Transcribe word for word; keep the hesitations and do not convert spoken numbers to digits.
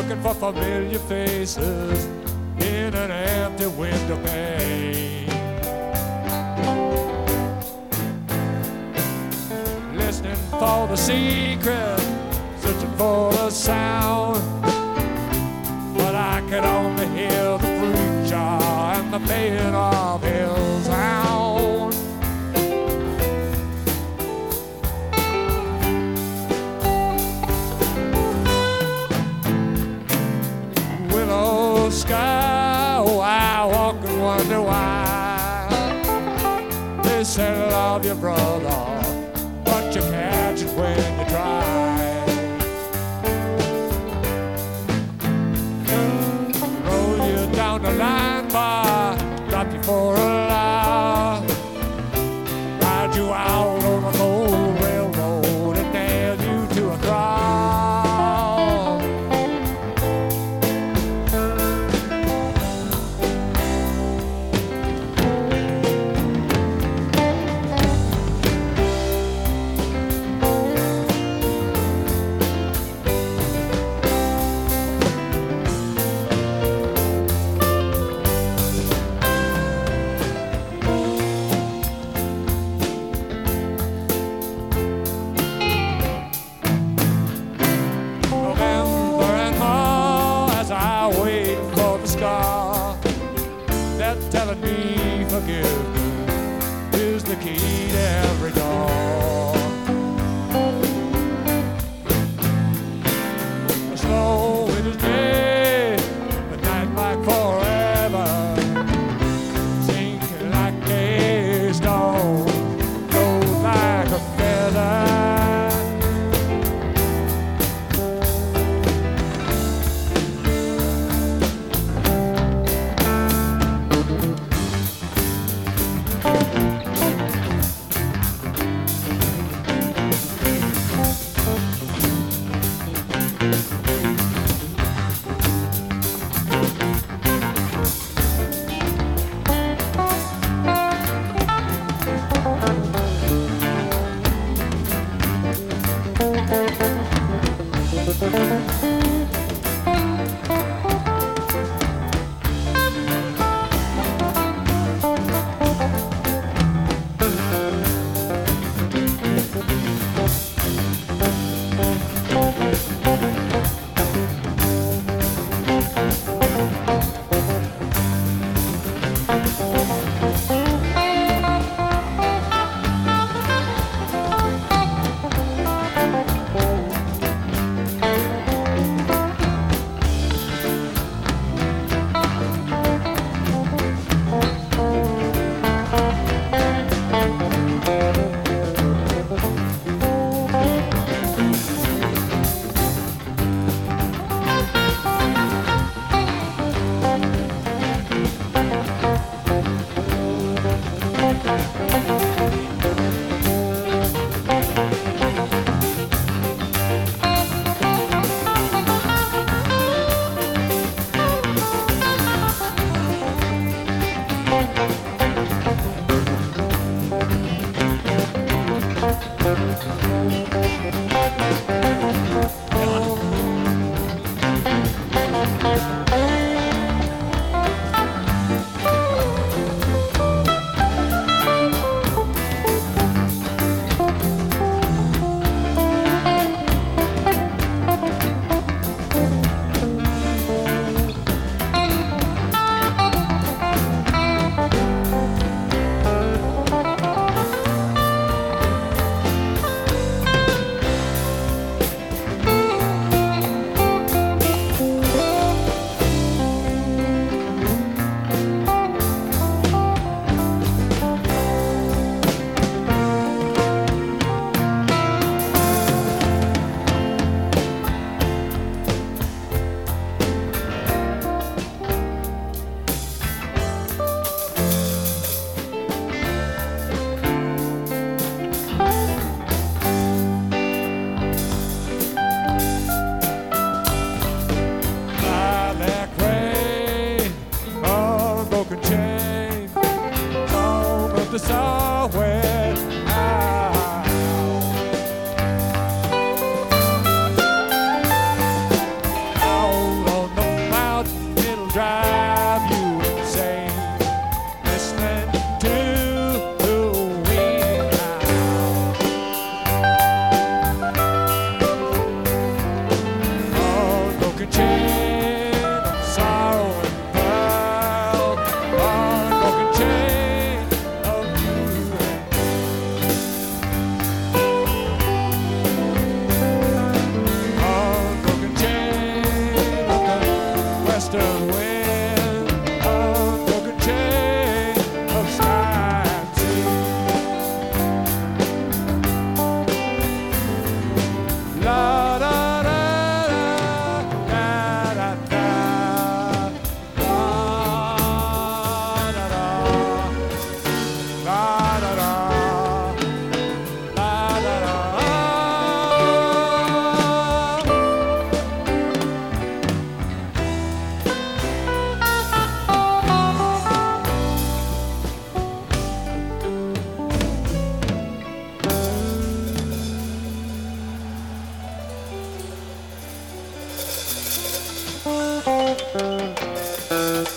looking for familiar faces in an empty window pane. Listening for the secret, searching for the sound, but I could only hear the preacher and the baying of his hound. Willow sky, oh, I walk and wonder why. They say love your brother, but you catch it when you try. Roll you down the line bar, drop you for a lie, ride you out on a cold railroad and nail you to a cross. They're telling me forgiveness is the key to every door.